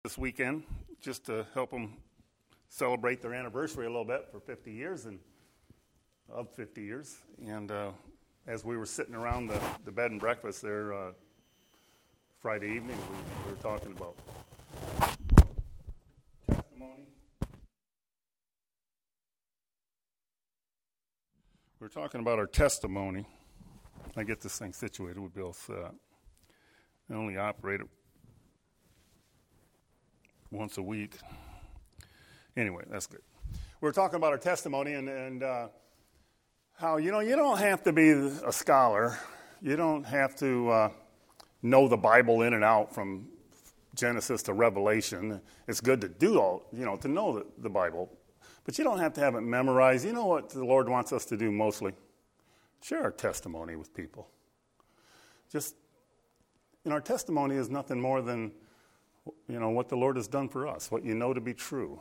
this weekend just to help them celebrate their anniversary a little bit for 50 years and of 50 years. And as we were sitting around the bed and breakfast there Friday evening, we were talking about testimony. We were talking about our testimony. I get this thing situated. We'll be all set. I only operate it once a week. Anyway, that's good. We're talking about our testimony and how, you don't have to be a scholar. You don't have to know the Bible in and out from Genesis to Revelation. It's good to do all, to know the Bible. But you don't have to have it memorized. You know what the Lord wants us to do mostly? Share our testimony with people. Our testimony is nothing more than what the Lord has done for us, what you know to be true.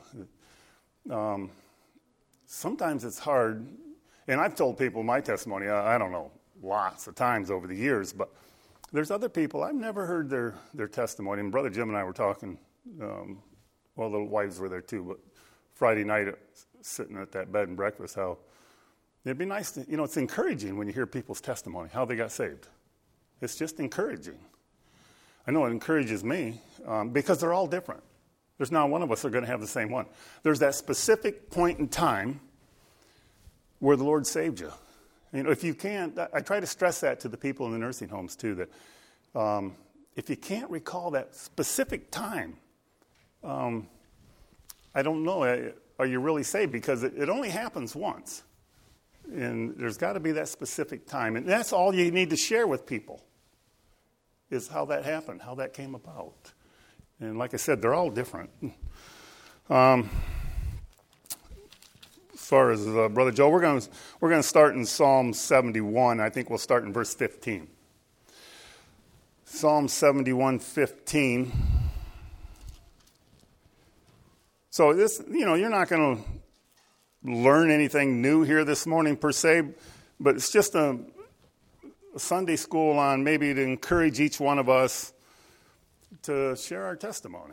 Sometimes it's hard, and I've told people my testimony, I don't know, lots of times over the years, but there's other people, I've never heard their testimony, and Brother Jim and I were talking, the wives were there too, but Friday night sitting at that bed and breakfast, how it'd be nice to, it's encouraging when you hear people's testimony, how they got saved. It's just encouraging. I know it encourages me because they're all different. There's not one of us are going to have the same one. There's that specific point in time where the Lord saved you. If you can't, I try to stress that to the people in the nursing homes too, that if you can't recall that specific time, I don't know, are you really saved? Because it only happens once. And there's got to be that specific time. And that's all you need to share with people, is how that happened, how that came about. And like I said, they're all different. As far as Brother Joe, we're going to start in Psalm 71. I think we'll start in verse 15. Psalm 71:15. So this, you're not going to learn anything new here this morning per se, but it's just a Sunday school on maybe to encourage each one of us to share our testimony.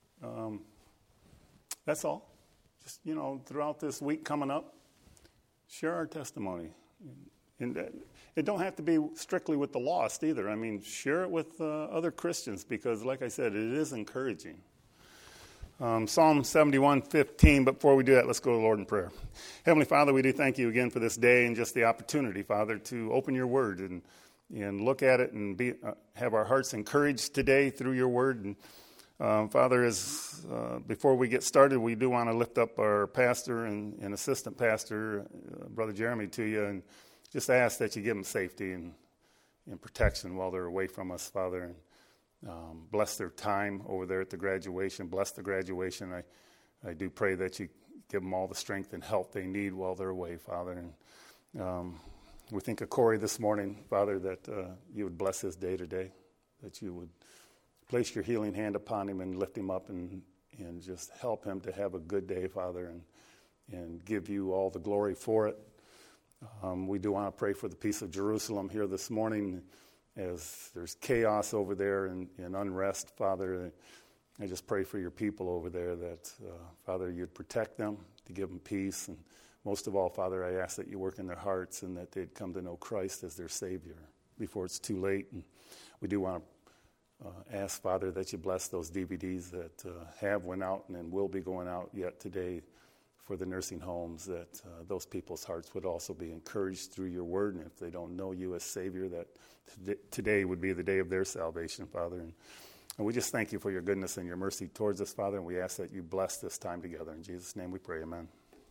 That's all. Just, throughout this week coming up, share our testimony. And it don't have to be strictly with the lost either. Share it with other Christians because, like I said, it is encouraging. Psalm 71:15, but before we do that, let's go to the Lord in prayer. Heavenly Father, we do thank you again for this day and just the opportunity, Father, to open your word and look at it and have our hearts encouraged today through your word. And Father, before we get started, we do want to lift up our pastor and assistant pastor, Brother Jeremy, to you and just ask that you give them safety and protection while they're away from us, Father. And bless their time over there at the graduation. Bless the graduation. I do pray that you give them all the strength and help they need while they're away, Father. And we think of Corey this morning, Father, that you would bless his day today, that you would place your healing hand upon him and lift him up and just help him to have a good day, Father, and give you all the glory for it. We do want to pray for the peace of Jerusalem here this morning, as there's chaos over there and unrest, Father. I just pray for your people over there that, Father, you'd protect them, to give them peace. And most of all, Father, I ask that you work in their hearts and that they'd come to know Christ as their Savior before it's too late. And we do want to ask, Father, that you bless those DVDs that have went out and will be going out yet today for the nursing homes, that those people's hearts would also be encouraged through your word. And if they don't know you as Savior, that today would be the day of their salvation, Father. And we just thank you for your goodness and your mercy towards us, Father, and we ask that you bless this time together. In Jesus' name we pray, amen.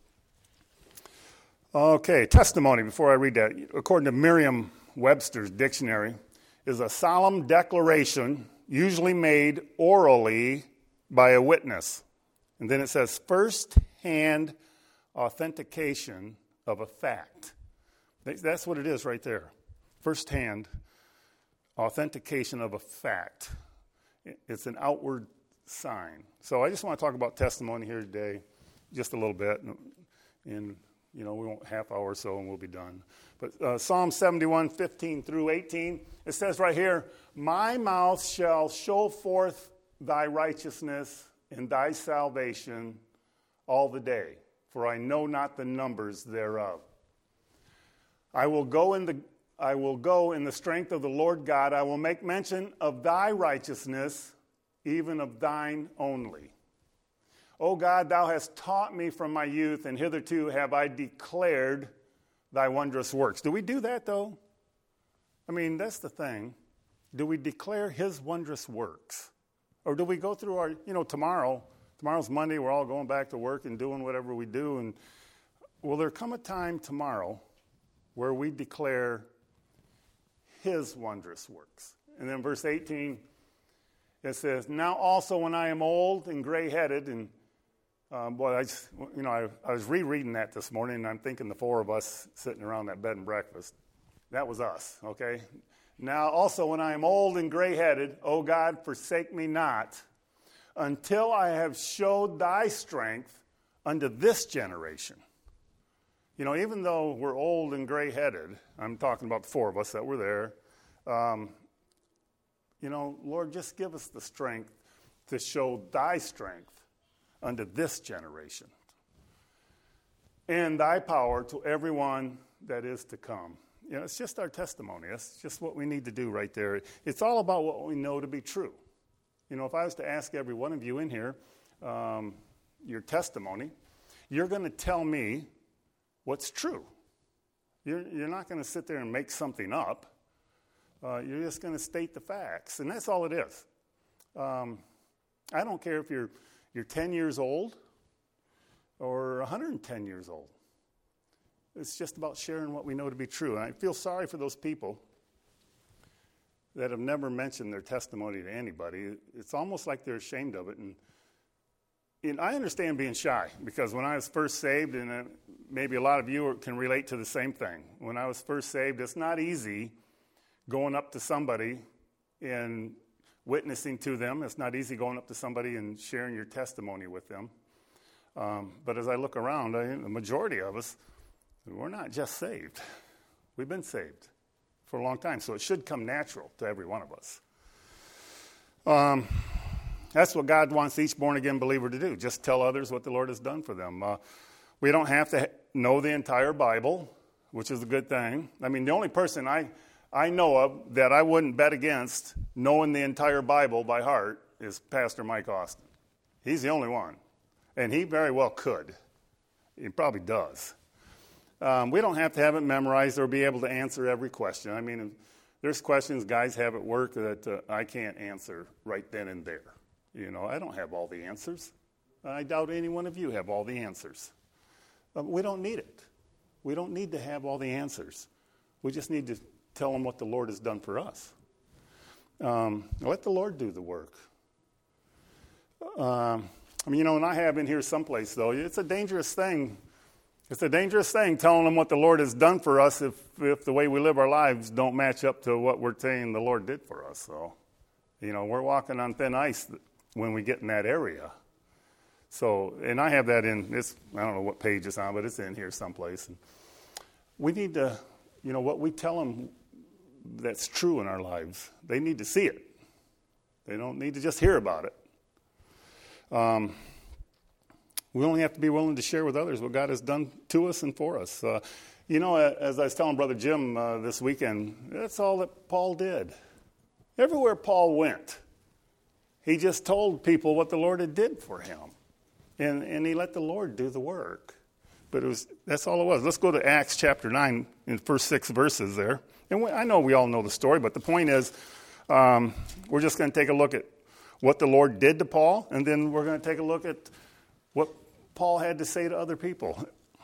Okay, testimony, before I read that. According to Merriam-Webster's dictionary, is a solemn declaration usually made orally by a witness. And then it says first-hand authentication of a fact. That's what it is right there. First-hand authentication of a fact. It's an outward sign. So I just want to talk about testimony here today just a little bit. And we won't half hour or so and we'll be done. But Psalm 71:15 through 18, it says right here, my mouth shall show forth thy righteousness and thy salvation all the day, for I know not the numbers thereof. I will go in the strength of the Lord God. I will make mention of thy righteousness, even of thine only. O God, thou hast taught me from my youth, and hitherto have I declared thy wondrous works. Do we do that, though? I mean, that's the thing. Do we declare his wondrous works? Or do we go through our, tomorrow's Monday, we're all going back to work and doing whatever we do, and will there come a time tomorrow where we declare his wondrous works? And then verse 18, it says, now also when I am old and gray-headed, and I was rereading that this morning, and I'm thinking the four of us sitting around that bed and breakfast. That was us, okay? Now also when I am old and gray-headed, O God, forsake me not, until I have showed thy strength unto this generation. Even though we're old and gray-headed, I'm talking about the four of us that were there, Lord, just give us the strength to show thy strength unto this generation, and thy power to everyone that is to come. It's just our testimony. That's just what we need to do right there. It's all about what we know to be true. If I was to ask every one of you in here your testimony, you're going to tell me what's true. You're not going to sit there and make something up. You're just going to state the facts, and that's all it is. I don't care if you're 10 years old or 110 years old. It's just about sharing what we know to be true. And I feel sorry for those people that have never mentioned their testimony to anybody. It's almost like they're ashamed of it. And I understand being shy, because when I was first saved, and maybe a lot of you can relate to the same thing. When I was first saved, it's not easy going up to somebody and witnessing to them. It's not easy going up to somebody and sharing your testimony with them. But as I look around, the majority of us, we're not just saved. We've been saved for a long time, so it should come natural to every one of us. That's what God wants each born-again believer to do, just tell others what the Lord has done for them. We don't have to know the entire Bible, which is a good thing. I mean, the only person I know of that I wouldn't bet against knowing the entire Bible by heart is Pastor Mike Austin. He's the only one, and he very well could. He probably does. We don't have to have it memorized or be able to answer every question. I mean, there's questions guys have at work that I can't answer right then and there. I don't have all the answers. I doubt any one of you have all the answers. We don't need it. We don't need to have all the answers. We just need to tell them what the Lord has done for us. Let the Lord do the work. And I have in here someplace, though, it's a dangerous thing. It's a dangerous thing telling them what the Lord has done for us if the way we live our lives don't match up to what we're saying the Lord did for us. So, we're walking on thin ice when we get in that area. So, and I have that in this, I don't know what page it's on, but it's in here someplace. And we need to, what we tell them that's true in our lives, they need to see it. They don't need to just hear about it. We only have to be willing to share with others what God has done to us and for us. As I was telling Brother Jim this weekend, that's all that Paul did. Everywhere Paul went, he just told people what the Lord had did for him. And he let the Lord do the work. But that's all it was. Let's go to Acts chapter 9 in the first 6 verses there. And I know we all know the story, but the point is we're just going to take a look at what the Lord did to Paul, and then we're going to take a look at what Paul had to say to other people.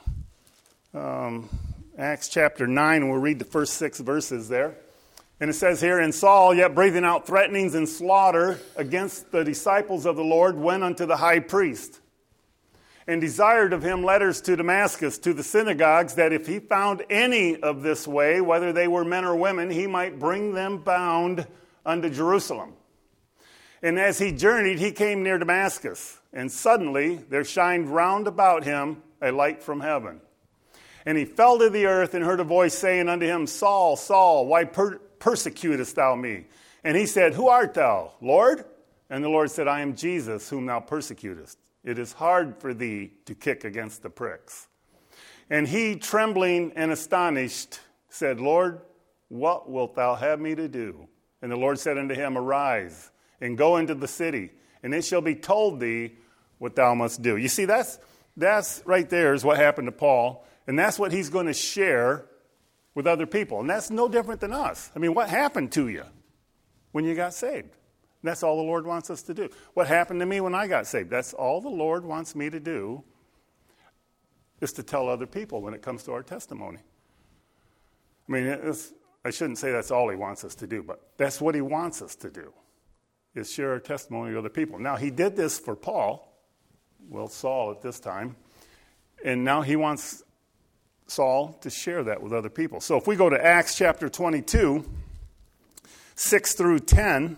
Acts chapter 9, and we'll read the first 6 verses there. And it says here, and Saul, yet breathing out threatenings and slaughter against the disciples of the Lord, went unto the high priest, and desired of him letters to Damascus, to the synagogues, that if he found any of this way, whether they were men or women, he might bring them bound unto Jerusalem. And as he journeyed, he came near Damascus, and suddenly there shined round about him a light from heaven. And he fell to the earth and heard a voice saying unto him, Saul, Saul, why persecutest thou me? And he said, Who art thou, Lord? And the Lord said, I am Jesus, whom thou persecutest. It is hard for thee to kick against the pricks. And he, trembling and astonished, said, Lord, what wilt thou have me to do? And the Lord said unto him, Arise, and go into the city, and it shall be told thee what thou must do. You see, that's right there is what happened to Paul, and that's what he's going to share with other people. And that's no different than us. I mean, what happened to you when you got saved? That's all the Lord wants us to do. What happened to me when I got saved? That's all the Lord wants me to do, is to tell other people when it comes to our testimony. I mean, I shouldn't say that's all he wants us to do, but that's what he wants us to do, is share our testimony with other people. Now, he did this for Paul, well, Saul at this time, and now he wants Saul to share that with other people. So if we go to Acts chapter 22, 6 through 10,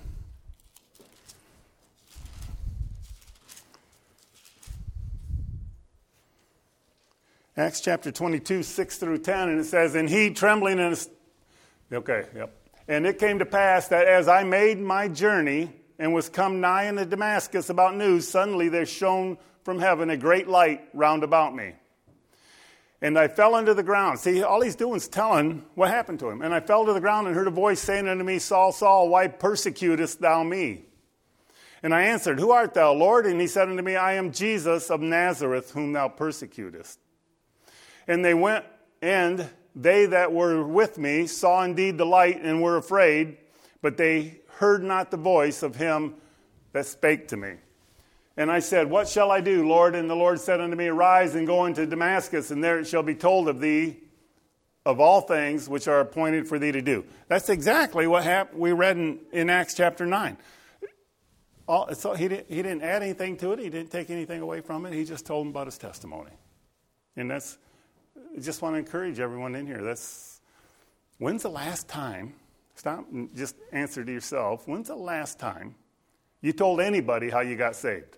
Acts chapter 22, 6 through 10, and it says, And he, trembling and... And it came to pass that as I made my journey and was come nigh unto Damascus about noon, suddenly there shone from heaven a great light round about me. And I fell unto the ground. See, all he's doing is telling what happened to him. And I fell to the ground and heard a voice saying unto me, Saul, Saul, why persecutest thou me? And I answered, Who art thou, Lord? And he said unto me, I am Jesus of Nazareth, whom thou persecutest. And they went, and they that were with me saw indeed the light and were afraid, but they heard not the voice of him that spake to me. And I said, What shall I do, Lord? And the Lord said unto me, Arise and go into Damascus, and there it shall be told of thee of all things which are appointed for thee to do. That's exactly what we read in Acts chapter 9. He didn't add anything to it. He didn't take anything away from it. He just told them about his testimony. And I just want to encourage everyone in here. When's the last time, stop and just answer to yourself, when's the last time you told anybody how you got saved?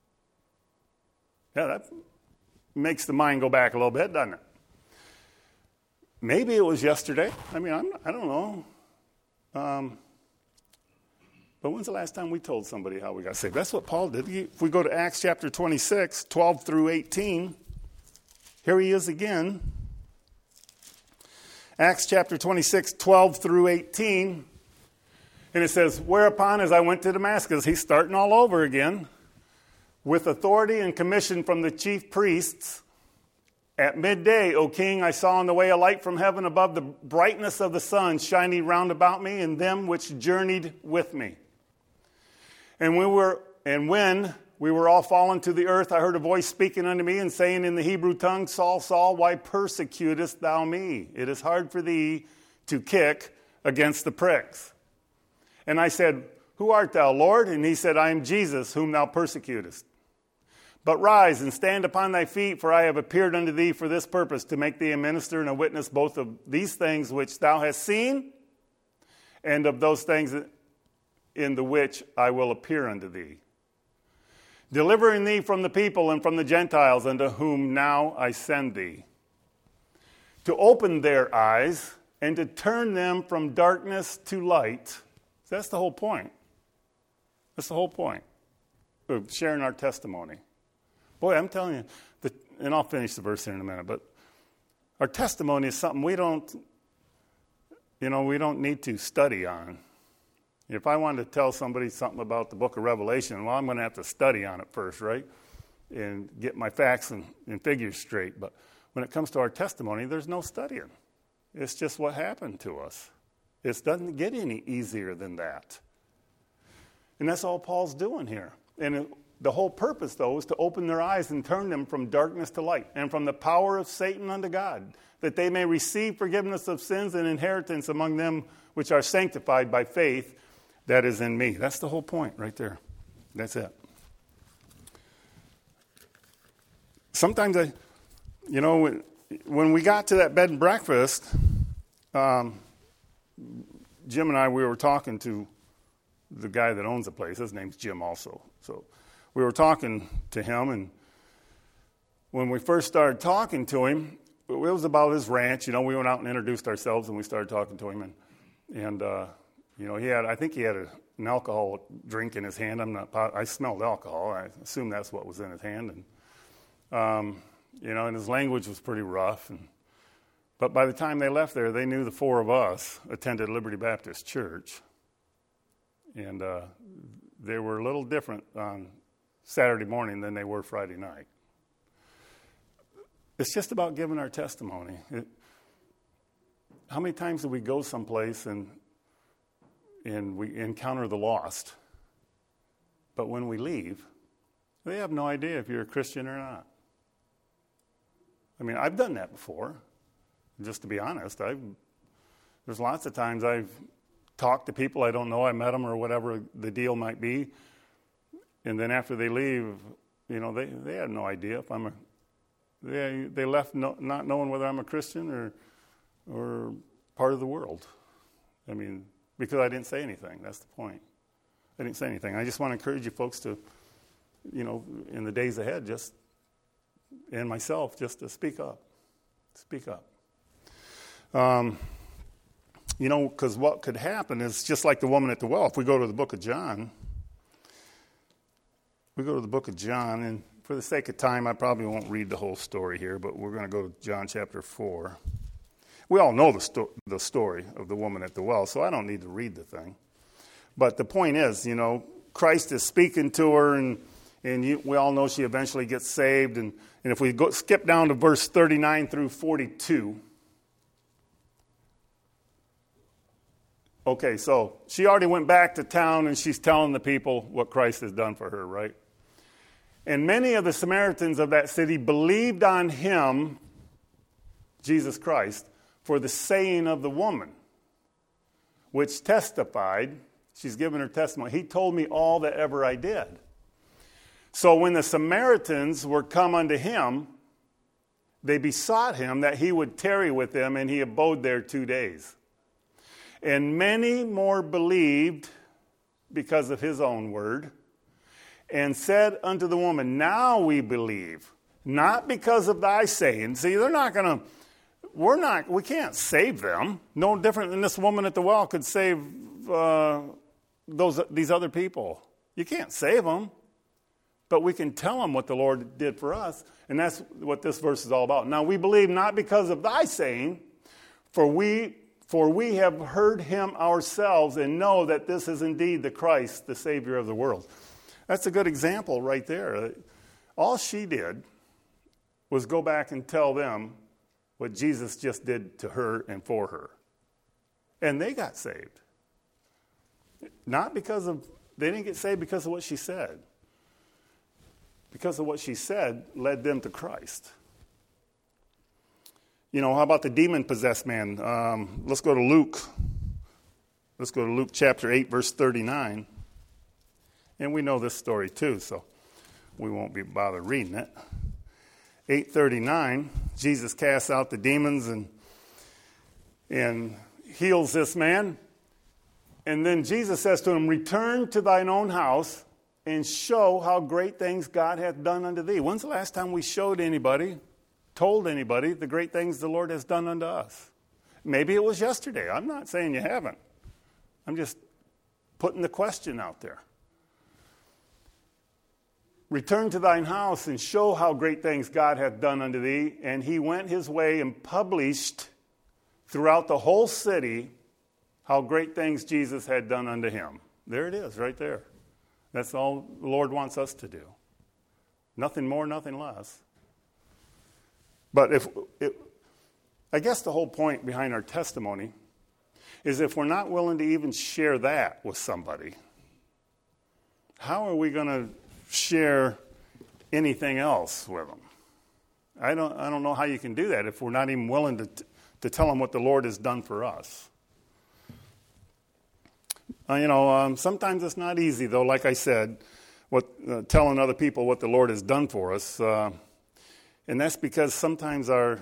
Yeah, that makes the mind go back a little bit, doesn't it? Maybe it was yesterday. I mean, I don't know. But when's the last time we told somebody how we got saved? That's what Paul did. If we go to Acts chapter 26, 12 through 18, here he is again. Acts chapter 26, 12 through 18. And it says, Whereupon as I went to Damascus, he's starting all over again, with authority and commission from the chief priests. At midday, O king, I saw on the way a light from heaven above the brightness of the sun shining round about me and them which journeyed with me. And when we were all fallen to the earth, I heard a voice speaking unto me and saying in the Hebrew tongue, Saul, Saul, why persecutest thou me? It is hard for thee to kick against the pricks. And I said, Who art thou, Lord? And he said, I am Jesus, whom thou persecutest. But rise and stand upon thy feet, for I have appeared unto thee for this purpose, to make thee a minister and a witness both of these things which thou hast seen, and of those things in the which I will appear unto thee, delivering thee from the people and from the Gentiles, unto whom now I send thee, to open their eyes and to turn them from darkness to light. So that's the whole point. That's the whole point of sharing our testimony. Boy, I'm telling you, and I'll finish the verse here in a minute, but our testimony is something we don't need to study on. If I wanted to tell somebody something about the book of Revelation, well, I'm going to have to study on it first, right? And get my facts and figures straight. But when it comes to our testimony, there's no studying. It's just what happened to us. It doesn't get any easier than that. And that's all Paul's doing here. And the whole purpose, though, is to open their eyes and turn them from darkness to light and from the power of Satan unto God, that they may receive forgiveness of sins and inheritance among them which are sanctified by faith that is in me. That's the whole point right there. That's it. Sometimes when we got to that bed and breakfast, Jim and I, we were talking to the guy that owns the place. His name's Jim also. So we were talking to him, and when we first started talking to him, it was about his ranch. We went out and introduced ourselves, and we started talking to him, and I think he had an alcohol drink in his hand. I smelled alcohol. I assume that's what was in his hand. And, and his language was pretty rough. But by the time they left there, they knew the four of us attended Liberty Baptist Church. And they were a little different on Saturday morning than they were Friday night. It's just about giving our testimony. How many times do we go someplace and we encounter the lost, but when we leave, they have no idea if you're a Christian or not? I mean, I've done that before. Just to be honest, there's lots of times I've talked to people I don't know, I met them or whatever the deal might be, and then after they leave, they have no idea if they left not knowing whether I'm a Christian or part of the world. I mean, because I didn't say anything. That's the point. I didn't say anything. I just want to encourage you folks to, in the days ahead, and myself, just to speak up. Speak up. Because what could happen is just like the woman at the well. If we go to the book of John, and for the sake of time, I probably won't read the whole story here, but we're going to go to John chapter 4. We all know the story of the woman at the well, so I don't need to read the thing. But the point is, Christ is speaking to her, and we all know she eventually gets saved. And if we skip down to verse 39 through 42. Okay, so she already went back to town, and she's telling the people what Christ has done for her, right? And many of the Samaritans of that city believed on him, Jesus Christ, for the saying of the woman, which testified, she's given her testimony, he told me all that ever I did. So when the Samaritans were come unto him, they besought him that he would tarry with them, and he abode there 2 days. And many more believed because of his own word, and said unto the woman, now we believe, not because of thy saying. See, we can't save them. No different than this woman at the well could save these other people. You can't save them, but we can tell them what the Lord did for us, and that's what this verse is all about. Now we believe not because of thy saying, for we have heard him ourselves and know that this is indeed the Christ, the Savior of the world. That's a good example right there. All she did was go back and tell them what Jesus just did to her and for her. And they got saved. They didn't get saved because of what she said. Because of what she said led them to Christ. How about the demon-possessed man? Let's go to Luke. Let's go to Luke chapter 8, verse 39. And we know this story too, so we won't be bothered reading it. 8:39, Jesus casts out the demons and heals this man. And then Jesus says to him, return to thine own house and show how great things God hath done unto thee. When's the last time we told anybody the great things the Lord has done unto us? Maybe it was yesterday. I'm not saying you haven't. I'm just putting the question out there. Return to thine house and show how great things God hath done unto thee. And he went his way and published throughout the whole city how great things Jesus had done unto him. There it is, right there. That's all the Lord wants us to do. Nothing more, nothing less. But I guess the whole point behind our testimony is if we're not willing to even share that with somebody, how are we going to share anything else with them? I don't know how you can do that if we're not even willing to tell them what the Lord has done for us. Sometimes it's not easy, though, like I said, telling other people what the Lord has done for us. And that's because sometimes our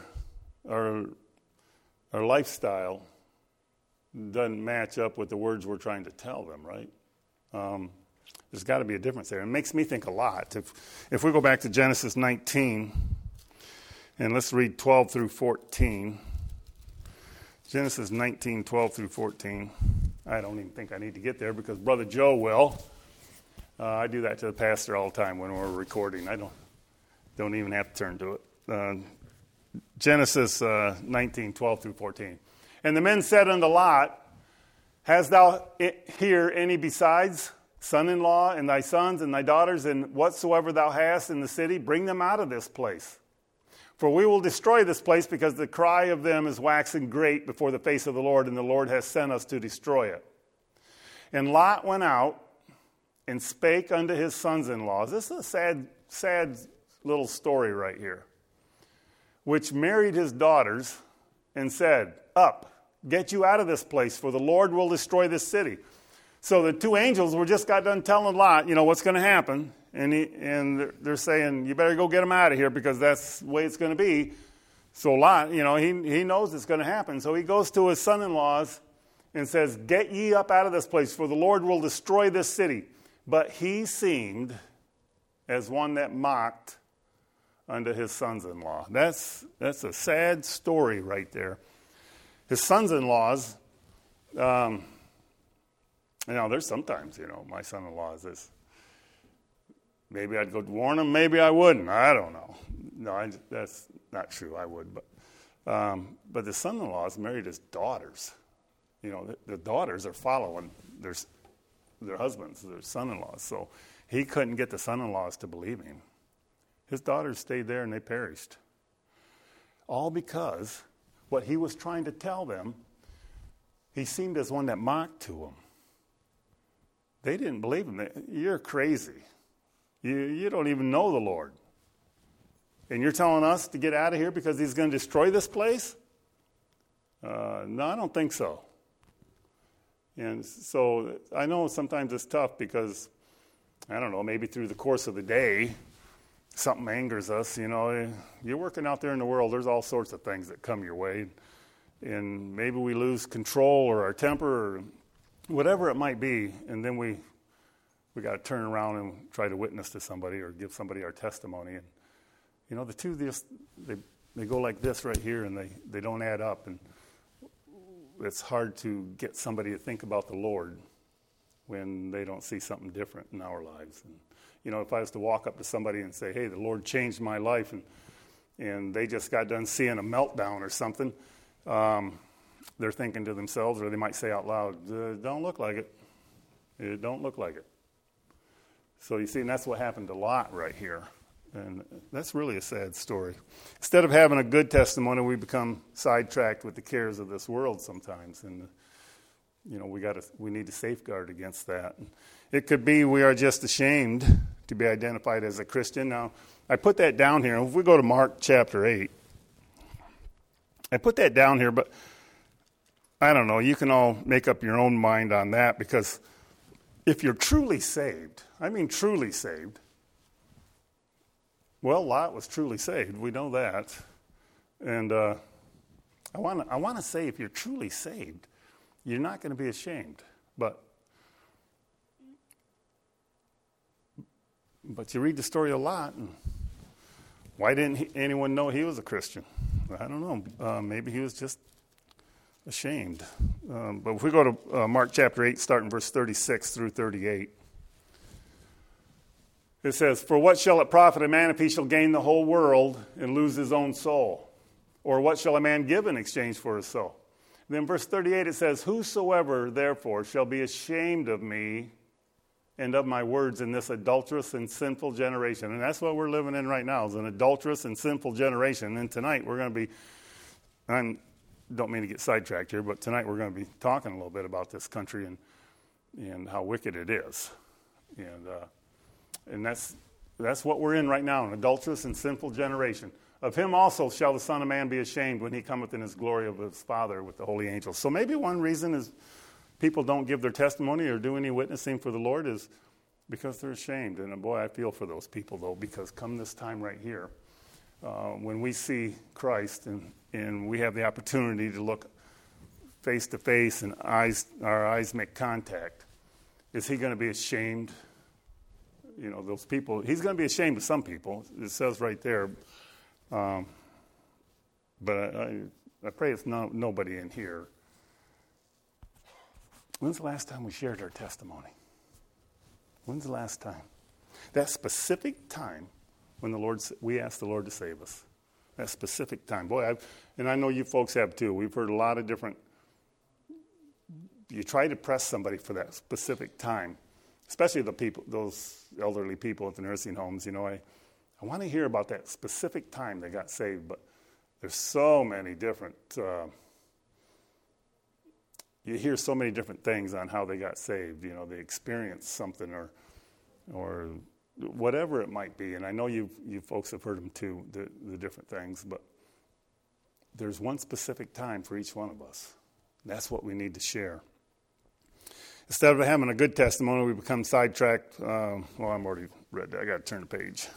lifestyle doesn't match up with the words we're trying to tell them, right? There's got to be a difference there. It makes me think a lot. If we go back to Genesis 19, and let's read 12 through 14. Genesis 19, 12 through 14. I don't even think I need to get there because Brother Joe will. I do that to the pastor all the time when we're recording. I don't even have to turn to it. Genesis 19:12 through 14. And the men said unto Lot, Hast thou here any besides son-in-law and thy sons and thy daughters and whatsoever thou hast in the city? Bring them out of this place. For we will destroy this place because the cry of them is waxing great before the face of the Lord, and the Lord has sent us to destroy it. And Lot went out and spake unto his sons-in-laws. This is a sad little story right here. Which married his daughters and said, Up, get you out of this place, for the Lord will destroy this city. So the two angels were just got done telling Lot, what's going to happen. And they're saying, you better go get him out of here because that's the way it's going to be. So Lot, he knows it's going to happen. So he goes to his son-in-laws and says, Get ye up out of this place, for the Lord will destroy this city. But he seemed as one that mocked unto his sons-in-law. That's a sad story right there. His sons-in-laws, there's sometimes, my son-in-law is this. Maybe I'd go warn him, maybe I wouldn't. I don't know. No, that's not true. I would. But the son-in-laws married his daughters. The daughters are following their husbands, their son-in-laws. So he couldn't get the son-in-laws to believe him. His daughters stayed there and they perished. All because what he was trying to tell them, he seemed as one that mocked to them. They didn't believe him. You're crazy. You don't even know the Lord. And you're telling us to get out of here because he's going to destroy this place? No, I don't think so. And so I know sometimes it's tough because, I don't know, maybe through the course of the day, something angers us. You're working out there in the world, there's all sorts of things that come your way. And maybe we lose control or our temper or whatever it might be, and then we got to turn around and try to witness to somebody or give somebody our testimony. And, the two, they go like this right here, and they don't add up. And it's hard to get somebody to think about the Lord when they don't see something different in our lives. And, if I was to walk up to somebody and say, hey, the Lord changed my life, and they just got done seeing a meltdown or something, they're thinking to themselves, or they might say out loud, don't look like it. It don't look like it. So you see, and that's what happened to Lot right here. And that's really a sad story. Instead of having a good testimony, we become sidetracked with the cares of this world sometimes. And, we need to safeguard against that. It could be we are just ashamed to be identified as a Christian. Now, I put that down here. If we go to Mark chapter 8, I put that down here, but I don't know. You can all make up your own mind on that, because if you're truly saved, I mean truly saved, well, Lot was truly saved. We know that. And I want to say, if you're truly saved, you're not going to be ashamed. But you read the story of Lot, and why didn't anyone know he was a Christian? I don't know. Maybe he was just ashamed. But if we go to Mark chapter 8, starting verse 36 through 38, it says, For what shall it profit a man if he shall gain the whole world and lose his own soul? Or what shall a man give in exchange for his soul? Then verse 38, it says, Whosoever therefore shall be ashamed of me and of my words in this adulterous and sinful generation. And that's what we're living in right now, is an adulterous and sinful generation. And tonight we're going to be, I don't mean to get sidetracked here, but tonight we're going to be talking a little bit about this country and how wicked it is. And that's what we're in right now, an adulterous and sinful generation. Of him also shall the Son of Man be ashamed when he cometh in his glory of his Father with the holy angels. So maybe one reason is people don't give their testimony or do any witnessing for the Lord is because they're ashamed. And boy, I feel for those people, though, because come this time right here, when we see Christ and we have the opportunity to look face to face and our eyes make contact, is he going to be ashamed? Those people, he's going to be ashamed of some people. It says right there. But I pray it's nobody in here. When's the last time we shared our testimony? When's the last time? That specific time when we asked the Lord to save us. That specific time. Boy, and I know you folks have too. We've heard a lot of different. You try to press somebody for that specific time, especially those elderly people at the nursing homes. I want to hear about that specific time they got saved, but there's so many different. You hear so many different things on how they got saved. They experienced something or whatever it might be. And I know you folks have heard them too, the different things. But there's one specific time for each one of us. That's what we need to share. Instead of having a good testimony, we become sidetracked. I'm already read that. I got to turn the page.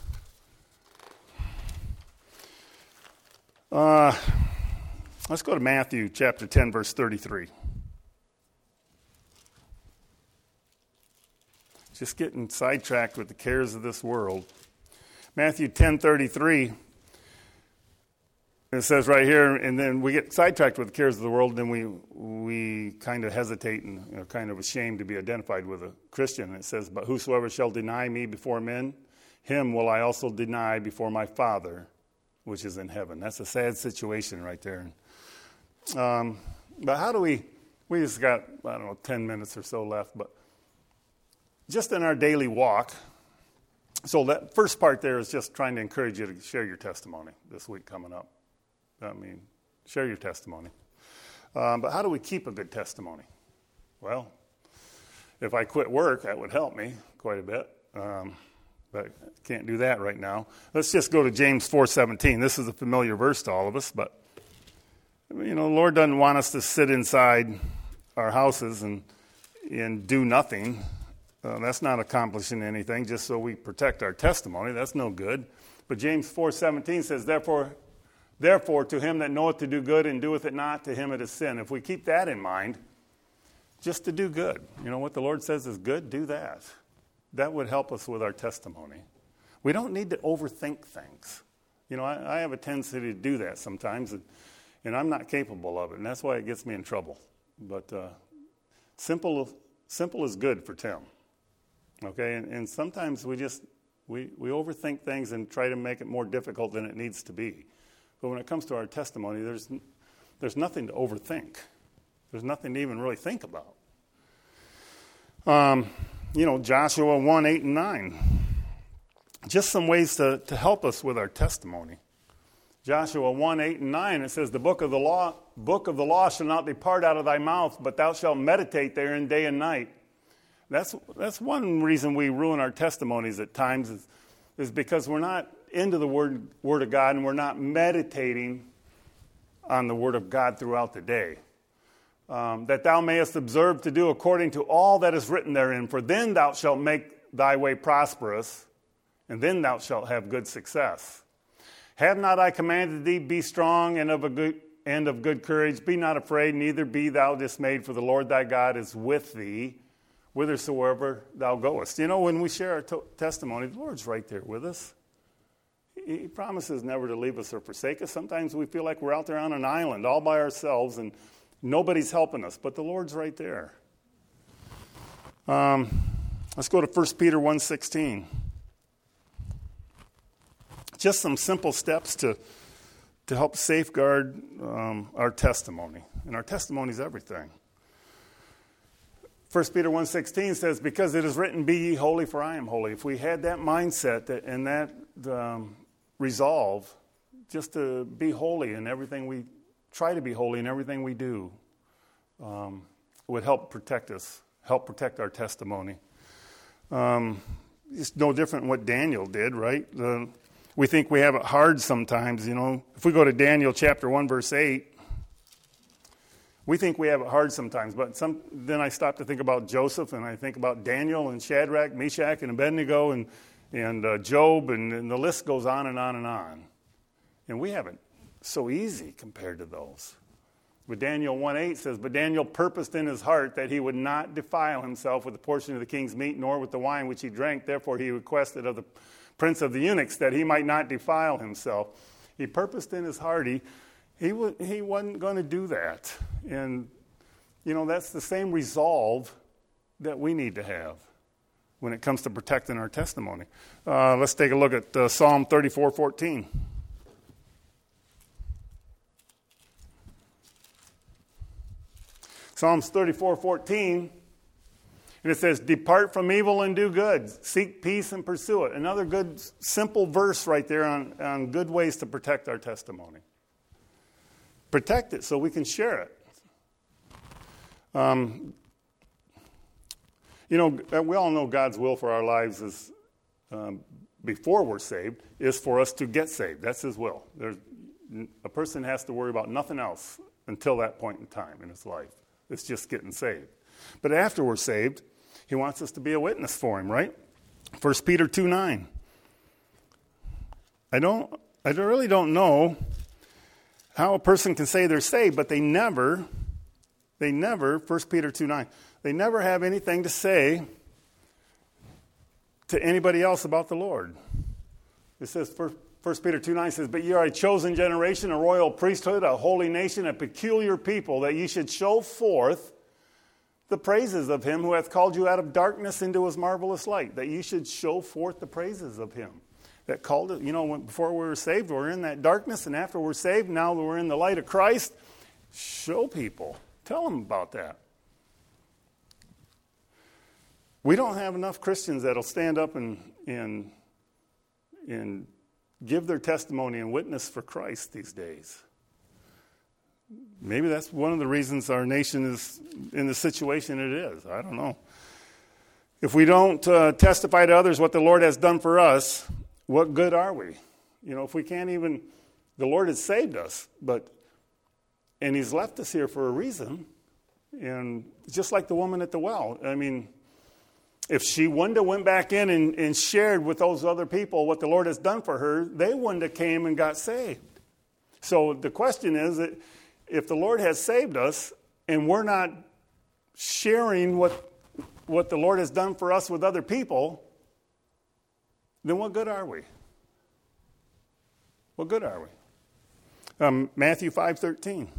Let's go to Matthew chapter 10, verse 33. Just getting sidetracked with the cares of this world. Matthew 10:33. It says right here, and then we get sidetracked with the cares of the world, and we kind of hesitate and are kind of ashamed to be identified with a Christian. And it says, "But whosoever shall deny me before men, him will I also deny before my Father, which is in heaven." That's a sad situation right there. But how do we just got, 10 minutes or so left, but just in our daily walk, so that first part there is just trying to encourage you to share your testimony this week coming up. Share your testimony. But how do we keep a good testimony? Well, if I quit work, that would help me quite a bit. But I can't do that right now. Let's just go to James 4:17. This is a familiar verse to all of us, but the Lord doesn't want us to sit inside our houses and do nothing. That's not accomplishing anything, just so we protect our testimony. That's no good. But James 4:17 says, Therefore, to him that knoweth to do good and doeth it not, to him it is sin. If we keep that in mind, just to do good. What the Lord says is good, do that. That would help us with our testimony. We don't need to overthink things. I have a tendency to do that sometimes, and I'm not capable of it, and that's why it gets me in trouble. But simple is good for Tim. Okay, and sometimes we overthink things and try to make it more difficult than it needs to be. But when it comes to our testimony, there's nothing to overthink. There's nothing to even really think about. Joshua 1, 8, and 9. Just some ways to help us with our testimony. Joshua 1, 8, and 9, it says, The book of the law shall not depart out of thy mouth, but thou shalt meditate therein day and night. That's one reason we ruin our testimonies at times is because we're not into the Word of God and we're not meditating on the Word of God throughout the day. That thou mayest observe to do according to all that is written therein, for then thou shalt make thy way prosperous, and then thou shalt have good success. Have not I commanded thee, be strong and of good courage, be not afraid, neither be thou dismayed, for the Lord thy God is with thee, whithersoever thou goest. When we share our testimony, the Lord's right there with us. He promises never to leave us or forsake us. Sometimes we feel like we're out there on an island all by ourselves and nobody's helping us, but the Lord's right there. Let's go to 1 Peter 1:16. Just some simple steps to help safeguard our testimony. And our testimony is everything. 1 Peter 1:16 says, Because it is written, Be ye holy, for I am holy. If we had that mindset and that resolve just to be holy in everything we try to be holy in everything we do, it would help protect us, help protect our testimony. It's no different than what Daniel did, right? We think we have it hard sometimes, If we go to Daniel chapter 1, verse 8, we think we have it hard sometimes, but then I stop to think about Joseph, and I think about Daniel and Shadrach, Meshach, and Abednego, and Job, and the list goes on and on and on. And we have it so easy compared to those. But Daniel 1:8 says, But Daniel purposed in his heart that he would not defile himself with the portion of the king's meat, nor with the wine which he drank. Therefore he requested of the prince of the eunuchs that he might not defile himself. He purposed in his heart. He wasn't going to do that. And that's the same resolve that we need to have when it comes to protecting our testimony. Let's take a look at Psalm 34:14. Psalms 34:14, and it says, "Depart from evil and do good. Seek peace and pursue it." Another good, simple verse right there on good ways to protect our testimony. Protect it so we can share it. We all know God's will for our lives is, before we're saved, is for us to get saved. That's His will. A person has to worry about nothing else until that point in time in his life. It's just getting saved. But after we're saved, He wants us to be a witness for Him, right? 1 Peter 2:9. I really don't know how a person can say they're saved, but they never, 1 Peter 2:9, they never have anything to say to anybody else about the Lord. It says, 1 Peter 2:9 says, "But ye are a chosen generation, a royal priesthood, a holy nation, a peculiar people, that ye should show forth the praises of Him who hath called you out of darkness into His marvelous light." That you should show forth the praises of Him that called it. Before we were saved, we were in that darkness, and after we're saved, now that we're in the light of Christ, show people. Tell them about that. We don't have enough Christians that'll stand up and give their testimony and witness for Christ these days. Maybe that's one of the reasons our nation is in the situation it is. I don't know. If we don't testify to others what the Lord has done for us, what good are we? If we can't even, the Lord has saved us, and He's left us here for a reason. And just like the woman at the well, if she wouldn't have went back in and shared with those other people what the Lord has done for her, they wouldn't have came and got saved. So the question is that if the Lord has saved us and we're not sharing what the Lord has done for us with other people, then what good are we? What good are we? Matthew 5:13.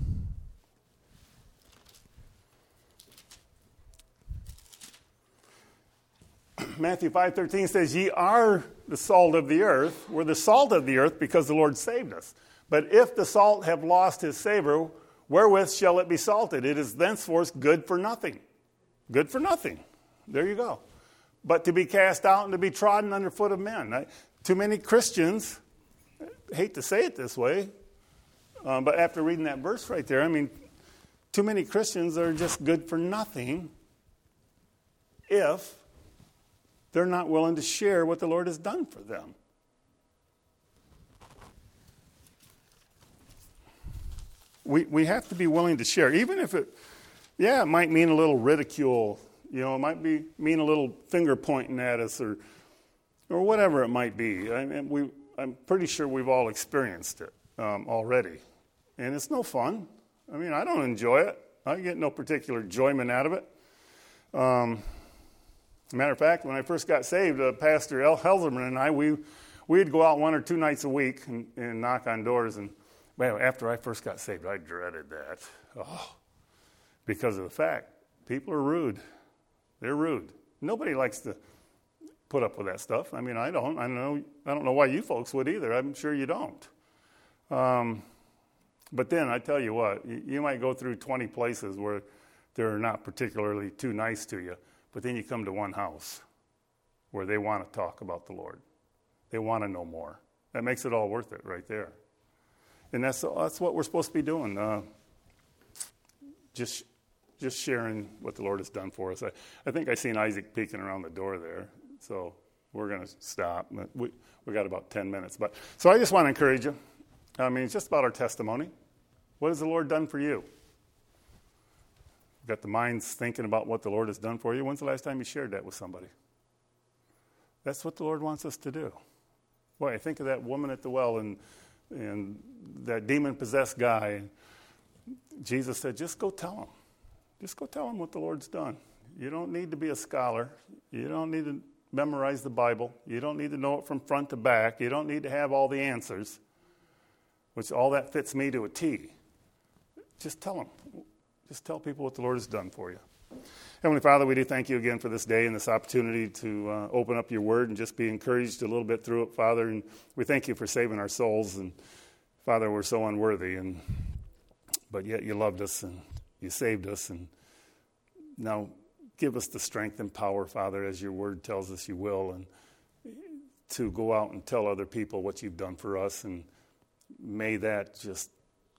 Matthew 5:13 says, "Ye are the salt of the earth." We're the salt of the earth because the Lord saved us. "But if the salt have lost his savor, wherewith shall it be salted? It is thenceforth good for nothing." Good for nothing. There you go. "But to be cast out and to be trodden under foot of men." Too many Christians, I hate to say it this way, but after reading that verse right there, too many Christians are just good for nothing if they're not willing to share what the Lord has done for them. We have to be willing to share, even if it might mean a little ridicule. It might mean a little finger pointing at us or whatever it might be. I'm pretty sure we've all experienced it already. And it's no fun. I don't enjoy it. I get no particular enjoyment out of it. Matter of fact, when I first got saved, Pastor L. Helserman and I, we'd go out 1 or 2 nights a week and knock on doors. And after I first got saved, I dreaded that. Because of the fact, people are rude. They're rude. Nobody likes to put up with that stuff. I don't. I don't know why you folks would either. I'm sure you don't. But then I tell you what, you might go through 20 places where they're not particularly too nice to you. But then you come to one house where they want to talk about the Lord. They want to know more. That makes it all worth it right there. And that's what we're supposed to be doing. Just sharing what the Lord has done for us. I think I seen Isaac peeking around the door there. So we're going to stop. We got about 10 minutes. So I just want to encourage you. It's just about our testimony. What has the Lord done for you? Got the minds thinking about what the Lord has done for you. When's the last time you shared that with somebody? That's what the Lord wants us to do. Boy, I think of that woman at the well and that demon-possessed guy. Jesus said, just go tell him. Just go tell him what the Lord's done. You don't need to be a scholar. You don't need to memorize the Bible. You don't need to know it from front to back. You don't need to have all the answers, which all that fits me to a T. Just tell him. Just tell people what the Lord has done for you. Heavenly Father, we do thank you again for this day and this opportunity to open up your word and just be encouraged a little bit through it, Father. And we thank you for saving our souls. And Father, we're so unworthy, but yet you loved us and you saved us. And now give us the strength and power, Father, as your word tells us you will, and to go out and tell other people what you've done for us. And may that just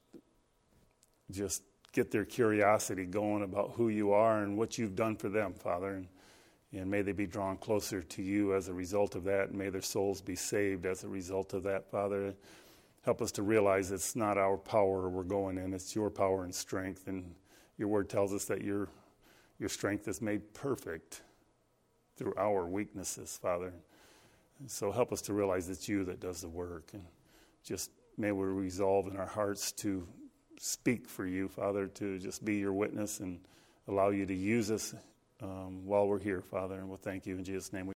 get their curiosity going about who you are and what you've done for them, Father. And may they be drawn closer to you as a result of that. And may their souls be saved as a result of that, Father. Help us to realize it's not our power we're going in. It's your power and strength. And your word tells us that your strength is made perfect through our weaknesses, Father. And so help us to realize it's you that does the work. And just may we resolve in our hearts to speak for you, Father, to just be your witness and allow you to use us while we're here, Father. And we'll thank you in Jesus' name.